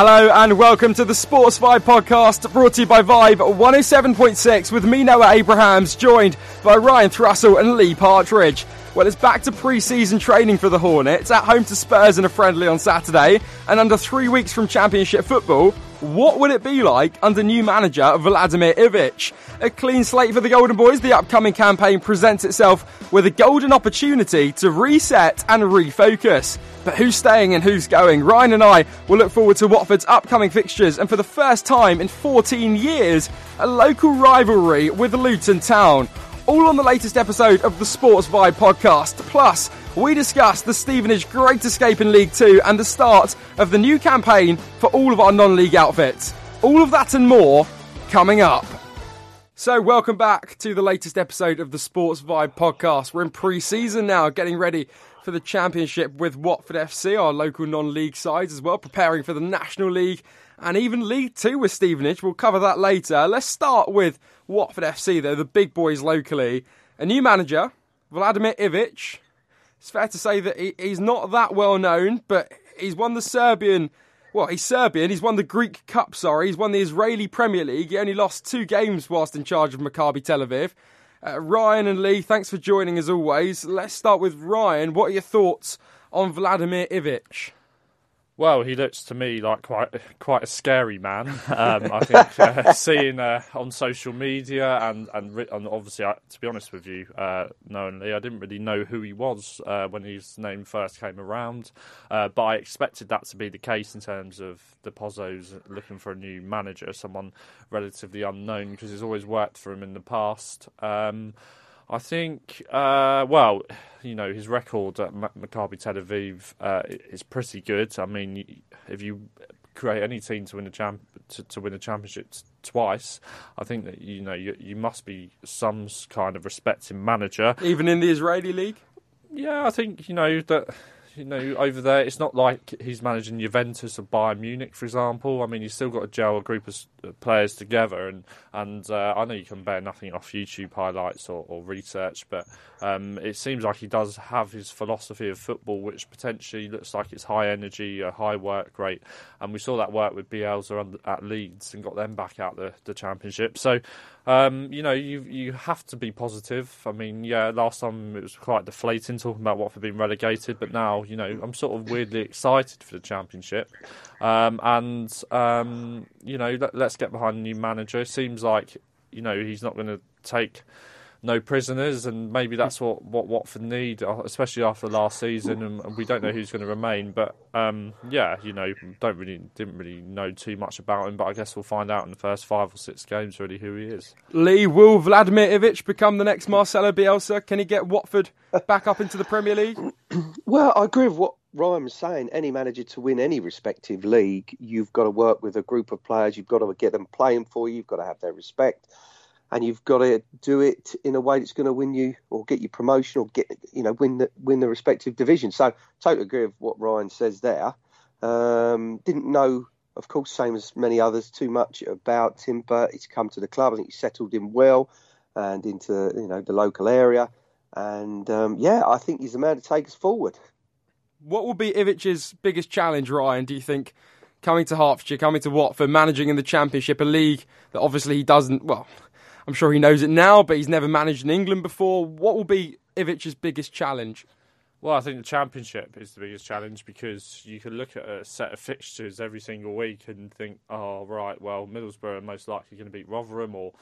Hello and welcome to the Sports Vibe podcast, brought to you by Vibe 107.6 with me, Noah Abrahams, joined by Ryan Thrussell and Lee Partridge. Well, it's back to pre-season training for the Hornets, at home to Spurs in a friendly on Saturday, and under 3 weeks from Championship football. What would it be like under new manager Vladimir Ivic? A clean slate for the Golden Boys, the upcoming campaign presents itself with a golden opportunity to reset and refocus. But who's staying and who's going? Ryan and I will look forward to Watford's upcoming fixtures, and for the first time in 14 years, a local rivalry with Luton Town. All on the latest episode of the Sports Vibe podcast. Plus, we discuss the Stevenage Great Escape in League 2 and the start of the new campaign for all of our non-league outfits. All of that and more coming up. So, welcome back to the latest episode of the Sports Vibe podcast. We're in pre-season now, getting ready for the Championship with Watford FC, our local non-league sides as well, preparing for the National League and even League 2 with Stevenage. We'll cover that later. Let's start with Watford FC, though, the big boys locally. A new manager, Vladimir Ivic. It's fair to say that he's not that well known, but he's won the Serbian. Well, he's Serbian. He's won the Greek Cup, He's won the Israeli Premier League. He only lost 2 games whilst in charge of Maccabi Tel Aviv. Ryan and Lee, thanks for joining as always. Let's start with Ryan. What are your thoughts on Vladimir Ivic? Well, he looks to me like quite a scary man. I think seeing on social media and obviously, to be honest with you, knowingly, I didn't really know who he was when his name first came around. But I expected that to be the case in terms of the Pozzos looking for a new manager, someone relatively unknown, because he's always worked for him in the past. I think, his record at Maccabi Tel Aviv is pretty good. I mean, if you create any team to win a championship twice, I think that you must be some kind of respected manager. Even in the Israeli league? Yeah, I think over there, it's not like he's managing Juventus or Bayern Munich, for example. I mean, you've still got to gel a group of players together, and I know you can bear nothing off YouTube highlights or research, but it seems like he does have his philosophy of football, which potentially looks like it's high energy, a high work rate, and we saw that work with Bielsa at Leeds and got them back out the Championship. So, you have to be positive. I mean, yeah, last time it was quite deflating talking about Watford being relegated, but now, I'm sort of weirdly excited for the Championship. Let's get behind the new manager. It seems like, he's not going to take no prisoners, and maybe that's what Watford need, especially after last season, and we don't know who's going to remain. But didn't really know too much about him, but I guess we'll find out in the first 5 or 6 games really who he is. Lee, will Vladimir Ivic become the next Marcelo Bielsa? Can he get Watford back up into the Premier League? Well, I agree with what Ryan was saying. Any manager to win any respective league, you've got to work with a group of players. You've got to get them playing for you. You've got to have their respect. And you've got to do it in a way that's going to win you or get you promotion or win the respective division. So totally agree with what Ryan says there. Didn't know, of course, same as many others, too much about him, but he's come to the club. I think he settled in well and into the local area. And I think he's the man to take us forward. What will be Ivic's biggest challenge, Ryan, do you think, coming to Hertfordshire, coming to Watford, managing in the Championship, a league that obviously he doesn't, well, I'm sure he knows it now, but he's never managed in England before. What will be Ivic's biggest challenge? Well, I think the Championship is the biggest challenge, because you can look at a set of fixtures every single week and think, oh, right, well, Middlesbrough are most likely going to beat Rotherham, or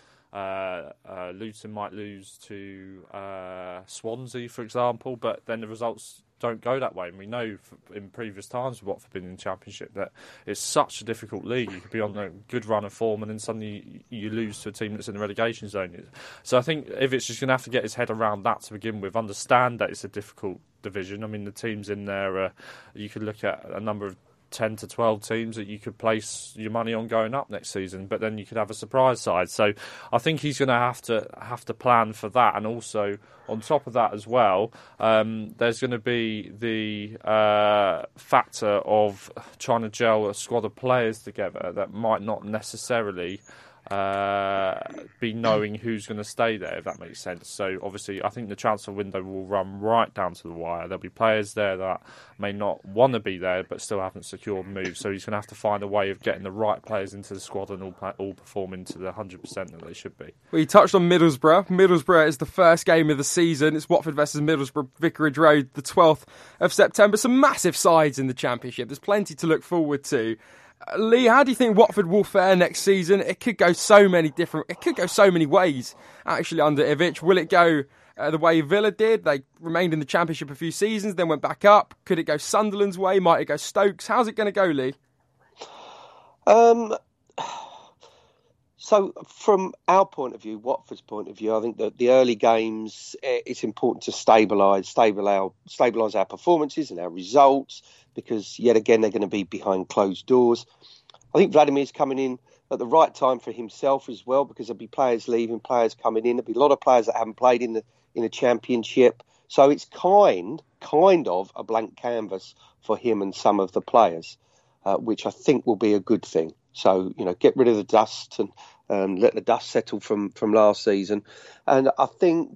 Luton might lose to Swansea, for example, but then the results don't go that way. And we know in previous times with Watford being in the Championship that it's such a difficult league. You could be on a good run of form and then suddenly you lose to a team that's in the relegation zone. So I think Ivic's just going to have to get his head around that to begin with, understand that it's a difficult division. I mean, the teams in there, you could look at a number of 10 to 12 teams that you could place your money on going up next season, but then you could have a surprise side. So I think he's going to have to plan for that, and also on top of that as well, there's going to be the factor of trying to gel a squad of players together that might not necessarily be knowing who's going to stay there, if that makes sense. So obviously, I think the transfer window will run right down to the wire. There'll be players there that may not want to be there, but still haven't secured moves. So he's going to have to find a way of getting the right players into the squad and all performing to the 100% that they should be. Well, you touched on Middlesbrough. Middlesbrough is the first game of the season. It's Watford versus Middlesbrough, Vicarage Road, the 12th of September. Some massive sides in the Championship. There's plenty to look forward to. Lee, how do you think Watford will fare next season? It could go so many ways, actually, under Ivic. Will it go the way Villa did? They remained in the Championship a few seasons, then went back up. Could it go Sunderland's way? Might it go Stokes? How's it going to go, Lee? So from our point of view, Watford's point of view, I think that the early games, it's important to stabilise our performances and our results, because yet again they're going to be behind closed doors. I think Vladimir's coming in at the right time for himself as well, because there'll be players leaving, players coming in. There'll be a lot of players that haven't played in the Championship, so it's kind of a blank canvas for him and some of the players, which I think will be a good thing. So, get rid of the dust and let the dust settle from last season. And I think,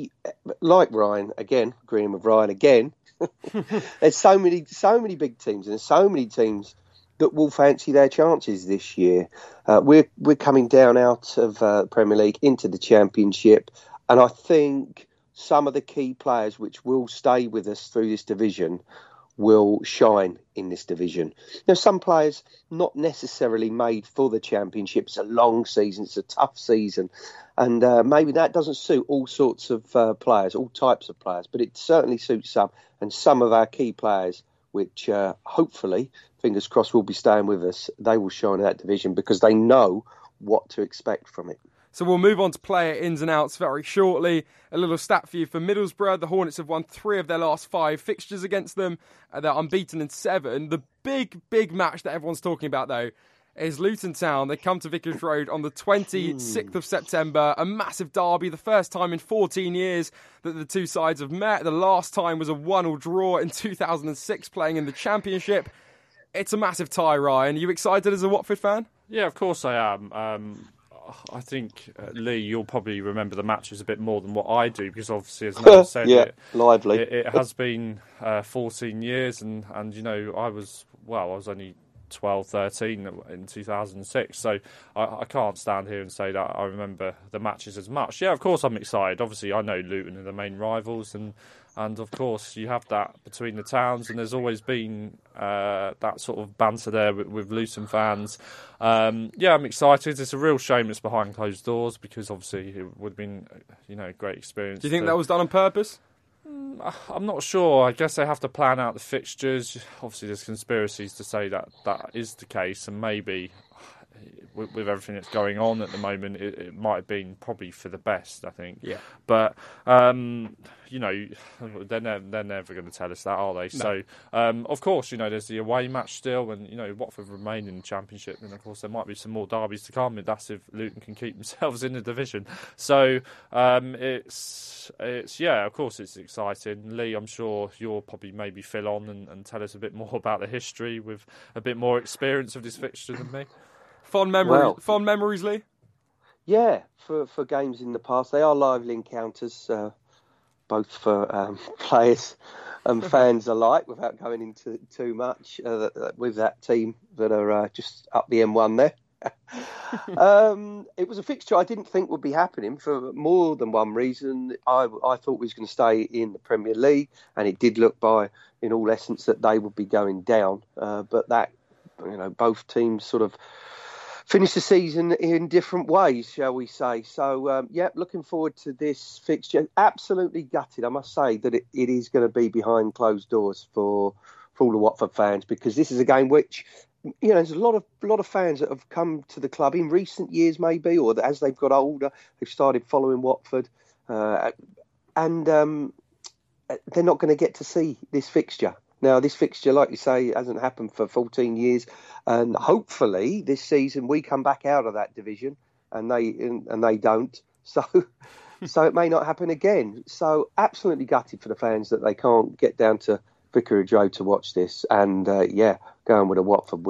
like Ryan, again, agreeing with Ryan again, there's so many big teams and there's so many teams that will fancy their chances this year. We're coming down out of the Premier League into the Championship, and I think some of the key players which will stay with us through this division will shine in this division. Some players not necessarily made for the Championship. It's a long season, it's a tough season, and maybe that doesn't suit all sorts of players, all types of players, but it certainly suits some, and some of our key players, which hopefully, fingers crossed, will be staying with us. They will shine in that division because they know what to expect from it. So we'll move on to player ins and outs very shortly. A little stat for you for Middlesbrough. The Hornets have won 3 of their last 5 fixtures against them. They're unbeaten in 7. The big match that everyone's talking about, though, is Luton Town. They come to Vicarage Road on the 26th of September. A massive derby, the first time in 14 years that the two sides have met. The last time was a 1-1 draw in 2006 playing in the Championship. It's a massive tie, Ryan. Are you excited as a Watford fan? Yeah, of course I am. I think, Lee, you'll probably remember the matches a bit more than what I do, because obviously, as Noel said, lively. It has been 14 years, and I was only 12, 13 in 2006, so I can't stand here and say that I remember the matches as much. Yeah, of course I'm excited. Obviously, I know Luton are the main rivals, and of course you have that between the towns, and there's always been that sort of banter there with Luton fans. Yeah, I'm excited. It's a real shame it's behind closed doors, because obviously it would have been a great experience. Do you think that was done on purpose? I'm not sure. I guess they have to plan out the fixtures. Obviously, there's conspiracies to say that is the case, and maybe with everything that's going on at the moment, it might have been probably for the best, I think. Yeah. But, they're never going to tell us that, are they? No. So, of course, there's the away match still, and, Watford remain in the Championship, and, of course, there might be some more derbies to come, and that's if Luton can keep themselves in the division. So, it's of course, it's exciting. Lee, I'm sure you'll probably maybe fill on and tell us a bit more about the history with a bit more experience of this fixture than me. Fond memories, Lee? Yeah, for games in the past. They are lively encounters, both for players and fans alike, without going into too much, with that team that are just up the M1 there. It was a fixture I didn't think would be happening for more than one reason. I thought we was going to stay in the Premier League, and it did look in all essence, that they would be going down. But that, both teams sort of finished the season in different ways, shall we say. So, looking forward to this fixture. Absolutely gutted, I must say, that it is going to be behind closed doors for all the Watford fans, because this is a game which, there's a lot of fans that have come to the club in recent years, maybe, or as they've got older, they've started following Watford, and they're not going to get to see this fixture. Now, this fixture, like you say, hasn't happened for 14 years, and hopefully this season we come back out of that division, and they don't. So it may not happen again. So absolutely gutted for the fans that they can't get down to Vicarage Road to watch this, and going with a Watford win.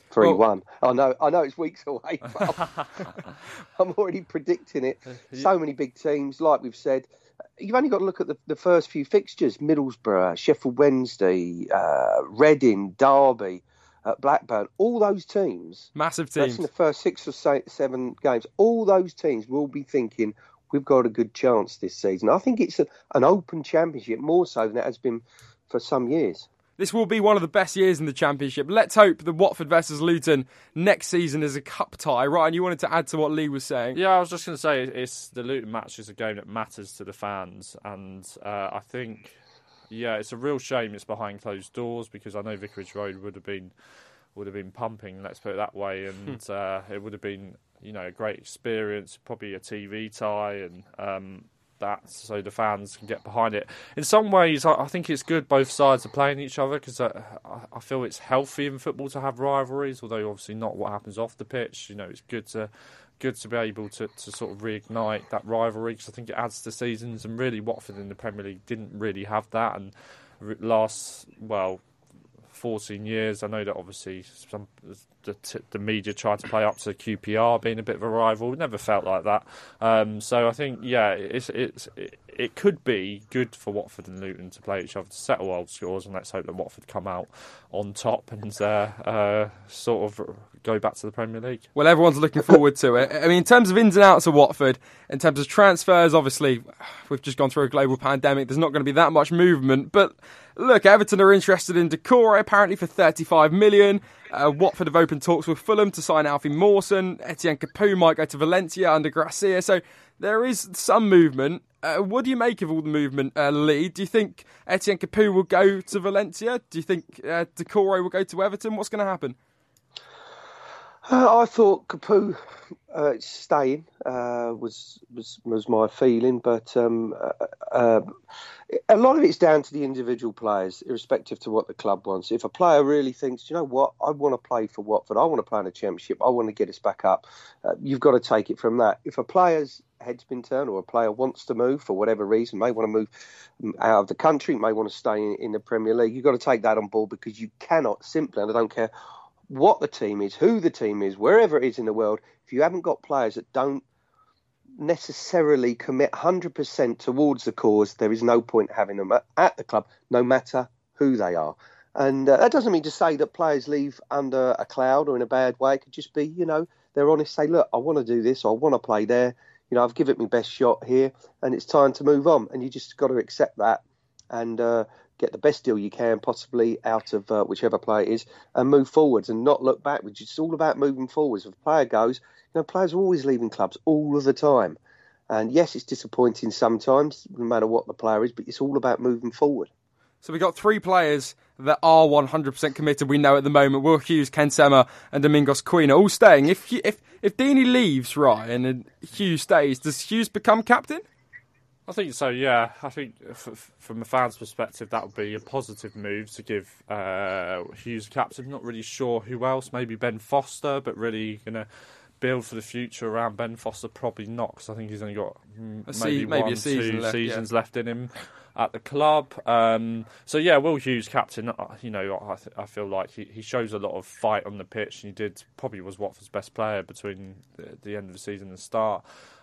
3-1. I know it's weeks away, but I'm already predicting it. So many big teams, like we've said. You've only got to look at the first few fixtures: Middlesbrough, Sheffield Wednesday, Reading, Derby, Blackburn. All those teams, massive teams. That's in the first 6 or 7 games. All those teams will be thinking, we've got a good chance this season. I think it's an open championship, more so than it has been for some years. This will be one of the best years in the Championship. Let's hope the Watford versus Luton next season is a cup tie. Ryan, you wanted to add to what Lee was saying? Yeah, I was just going to say, it's the Luton match is a game that matters to the fans. And I think, it's a real shame it's behind closed doors, because I know Vicarage Road would have been pumping, let's put it that way. And it would have been, a great experience, probably a TV tie and that, so the fans can get behind it. In some ways, I think it's good both sides are playing each other, because I feel it's healthy in football to have rivalries, although obviously not what happens off the pitch. It's good to be able to sort of reignite that rivalry, because I think it adds to seasons, and really Watford in the Premier League didn't really have that, and last 14 years. I know that obviously the media tried to play up to QPR being a bit of a rival. It never felt like that. So I think, it could be good for Watford and Luton to play each other to settle world scores, and let's hope that Watford come out on top and sort of go back to the Premier League. Well, everyone's looking forward to it. I mean, in terms of ins and outs of Watford, in terms of transfers, obviously, we've just gone through a global pandemic. There's not going to be that much movement. But look, Everton are interested in Decore, apparently for 35 million. Watford have opened talks with Fulham to sign Alfie Mawson. Etienne Capoue might go to Valencia under Gracia. So there is some movement. What do you make of all the movement, Lee? Do you think Etienne Capoue will go to Valencia? Do you think Decore will go to Everton? What's going to happen? I thought Capoue staying was my feeling, but a lot of it's down to the individual players, irrespective to what the club wants. If a player really thinks, you know what, I want to play for Watford, I want to play in a championship, I want to get us back up, you've got to take it from that. If a player's head's been turned, or a player wants to move for whatever reason, may want to move out of the country, may want to stay in the Premier League, you've got to take that on board, because you cannot simply, and I don't care what the team is, who the team is, wherever it is in the world, if you haven't got players that don't necessarily commit 100% towards the cause, there is no point having them at the club, no matter who they are. And that doesn't mean to say that players leave under a cloud or in a bad way. It could just be, they're honest, say, look, I want to do this, or I want to play there. I've given it my best shot here, and it's time to move on. And you just got to accept that and get the best deal you can possibly out of whichever player it is, and move forwards and not look backwards. It's all about moving forwards. If a player goes, players are always leaving clubs all of the time. And yes, it's disappointing sometimes, no matter what the player is, but it's all about moving forward. So we've got 3 players that are 100% committed, we know at the moment. Will Hughes, Ken Sema and Domingos Quina all staying. If Deeney leaves, Ryan, and Hughes stays, does Hughes become captain? I think so, yeah. I think from a fan's perspective, that would be a positive move to give Hughes captain. Not really sure who else, maybe Ben Foster, but really going to build for the future around Ben Foster, probably not, because I think he's only got maybe 1 or 2 seasons left in him at the club. Will Hughes captain, I feel like he shows a lot of fight on the pitch, and he probably was Watford's best player between the end of the season and the start.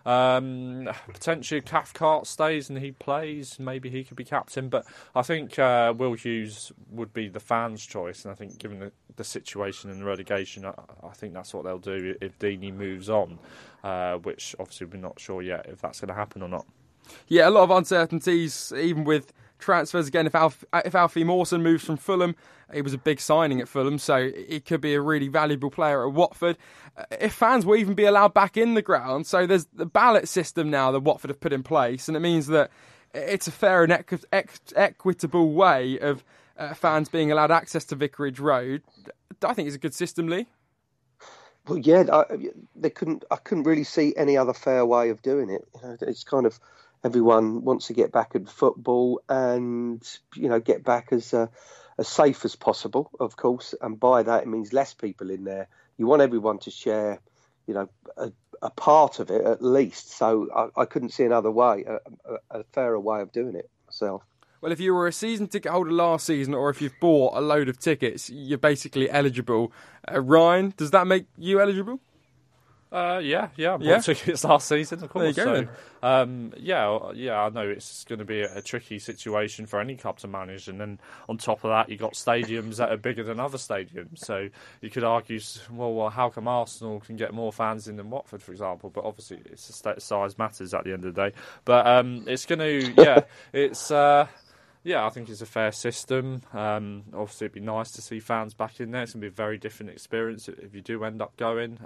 Potentially Cathcart stays and he plays, maybe he could be captain, but I think Will Hughes would be the fans' choice, and I think given the situation and the relegation, I think that's what they'll do if Deeney moves on, which obviously we're not sure yet if that's going to happen or not. Yeah, a lot of uncertainties, even with transfers again. If Alfie Mawson moves from Fulham, he was a big signing at Fulham, so he could be a really valuable player at Watford. If fans will even be allowed back in the ground, so there's the ballot system now that Watford have put in place, and it means that it's a fair and equitable way of fans being allowed access to Vicarage Road. I think it's a good system, Lee. Well, yeah, I couldn't really see any other fair way of doing it. It's kind of, everyone wants to get back at football and, get back as safe as possible, of course. And by that, it means less people in there. You want everyone to share, a part of it at least. So I couldn't see another way, a fairer way of doing it myself. Well, if you were a season ticket holder last season, or if you've bought a load of tickets, you're basically eligible. Ryan, does that make you eligible? Yeah, I bought tickets last season, of course. There you go, I know it's going to be a tricky situation for any club to manage, and then on top of that, you've got stadiums that are bigger than other stadiums. So you could argue, well, how come Arsenal can get more fans in than Watford, for example? But obviously, it's the size matters at the end of the day. But it's going to, it's. I think it's a fair system. Obviously, it'd be nice to see fans back in there. It's going to be a very different experience if you do end up going.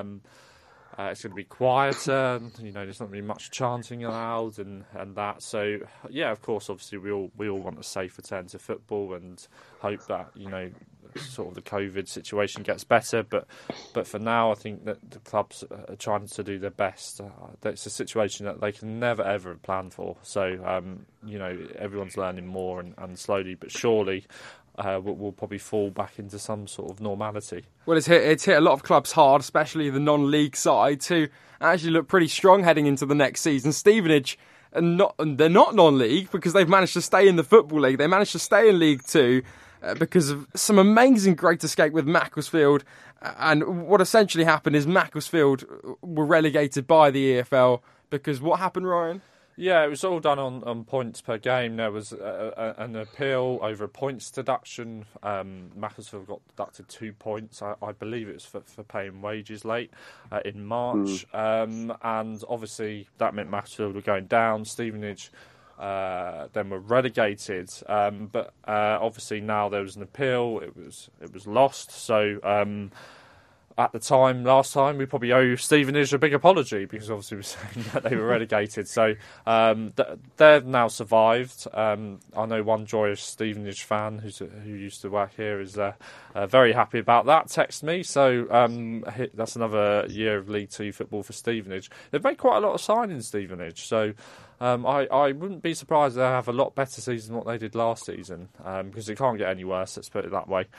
It's going to be quieter. There's not going to be much chanting allowed and that. So, of course, obviously, we all want a safe return to football and hope that, sort of the COVID situation gets better. But for now, I think that the clubs are trying to do their best. It's a situation that they can never, ever plan for. So, everyone's learning more and slowly but surely we'll probably fall back into some sort of normality. Well, it's hit a lot of clubs hard, especially the non-league side, who actually look pretty strong heading into the next season. Stevenage, they're not non-league because they've managed to stay in the Football League. They managed to stay in League Two because of some amazing Great Escape with Macclesfield. And what essentially happened is Macclesfield were relegated by the EFL because what happened, Ryan? Yeah, it was all done on points per game. There was an appeal over a points deduction. Macclesfield got deducted 2 points. I believe it was for paying wages late in March. And obviously that meant Macclesfield were going down. Stevenage then were relegated. But obviously now there was an appeal. It was lost. So at the time, last time, we probably owe Stevenage a big apology because obviously we were saying that they were relegated. So they've now survived. I know one joyous Stevenage fan who used to work here is very happy about that. Text me. So that's another year of League Two football for Stevenage. They've made quite a lot of signings, Stevenage. So I wouldn't be surprised they have a lot better season than what they did last season because it can't get any worse, let's put it that way.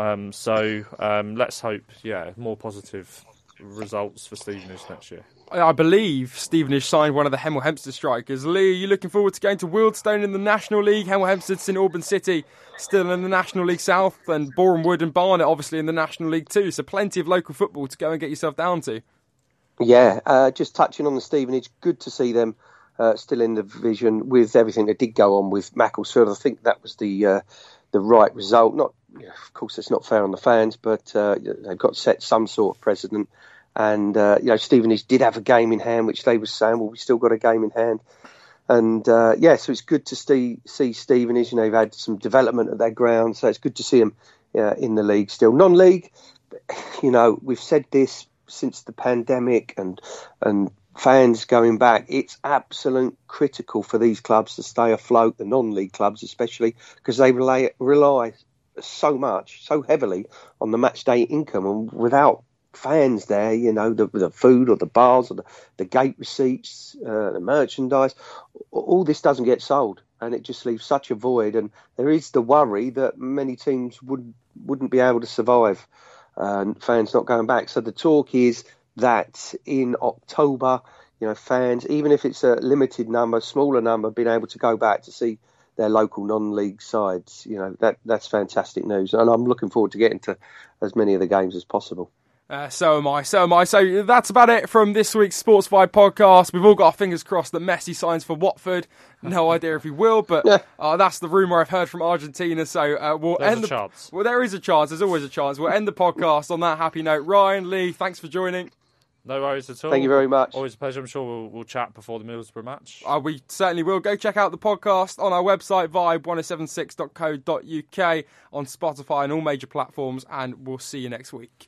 Let's hope, more positive results for Stevenage next year. I believe Stevenage signed one of the Hemel Hempstead strikers. Lee, are you looking forward to going to Wealdstone in the National League? Hemel Hempstead, St Albans City still in the National League South, and Boreham Wood and Barnet obviously in the National League too. So plenty of local football to go and get yourself down to. Yeah, just touching on the Stevenage, good to see them still in the division with everything that did go on with Macclesfield. I think that was the right result. Not, of course, it's not fair on the fans, but they've got to set some sort of precedent. And Stevenage did have a game in hand, which they were saying, well, we still got a game in hand. And so it's good to see Stevenage. They've had some development at their ground, so it's good to see them in the league still. Non-league, we've said this since the pandemic and fans going back, it's absolute critical for these clubs to stay afloat, the non-league clubs especially, because they rely so heavily on the match day income, and without fans there, the food or the bars or the gate receipts, the merchandise, all this doesn't get sold, and it just leaves such a void. And there is the worry that many teams wouldn't be able to survive, fans not going back. So the talk is that in October, fans, even if it's a limited number, smaller number, being able to go back to see their local non-league sides, that's fantastic news. And I'm looking forward to getting to as many of the games as possible. So am I. So that's about it from this week's Sports Vibe podcast. We've all got our fingers crossed that Messi signs for Watford. No idea if he will, but that's the rumour I've heard from Argentina. So we'll end the chance. Well, there is a chance. There's always a chance. We'll end the podcast on that happy note. Ryan, Lee, thanks for joining. No worries at all. Thank you very much. Always a pleasure. I'm sure we'll chat before the Middlesbrough match. We certainly will. Go check out the podcast on our website, vibe1076.co.uk, on Spotify and all major platforms, and we'll see you next week.